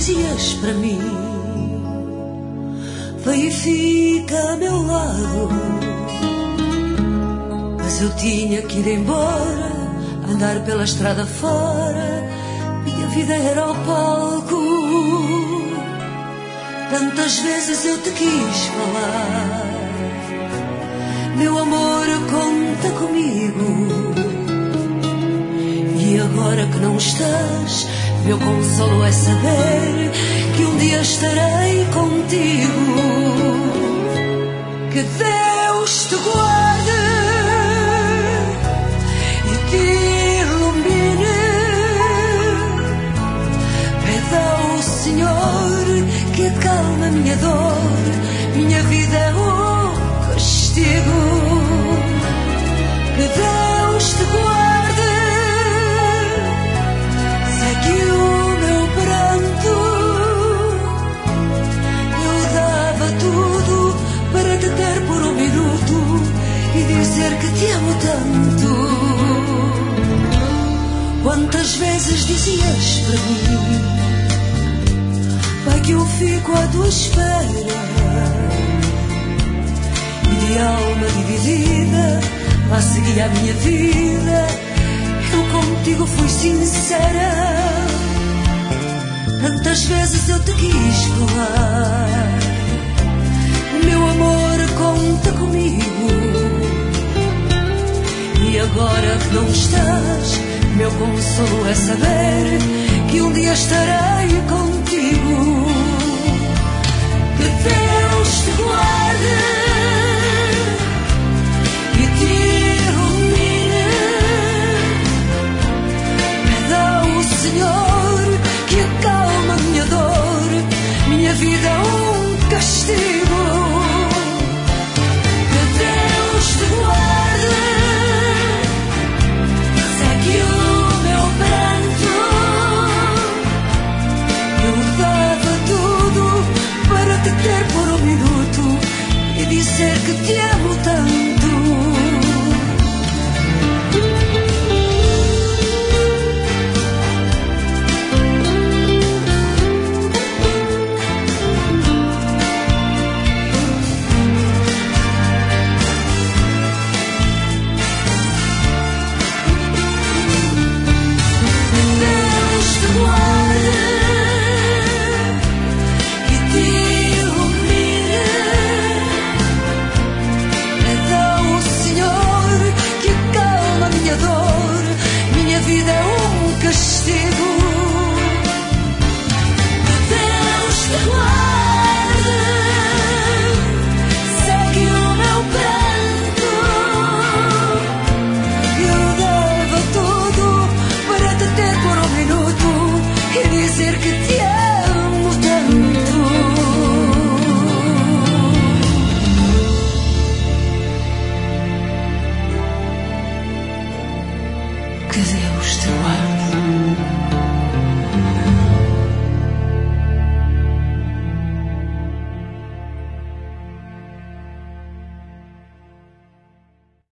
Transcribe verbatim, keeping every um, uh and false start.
dizias para mim: vem e fica a meu lado. Mas eu tinha que ir embora, andar pela estrada fora. Minha vida era o palco. Tantas vezes eu te quis falar: meu amor, conta comigo. E agora que não estás, meu consolo é saber que um dia estarei contigo. Que Deus te guarde e te ilumine. Pede ao Senhor que acalme a minha dor. Minha vida é um castigo. Que Deus te guarde. Segue o meu pranto. Eu dava tudo para te ter por um minuto e dizer que te amo tanto. Quantas vezes dizias para mim: vai que eu fico à tua espera. E de alma dividida, lá seguia a minha vida. Eu contigo fui sincera. Tantas vezes eu te quis falar: meu amor, conta comigo. E agora que não estás, meu consolo é saber que um dia estarei contigo. Que Deus te guarde e te ilumine. Pede ao Senhor que acalma a minha dor. Minha vida é um castigo. Que Deus te guarde. Segue o meu pranto. Eu dava tudo para te ter por um minuto e dizer que te amo tanto. Que Deus te guarde.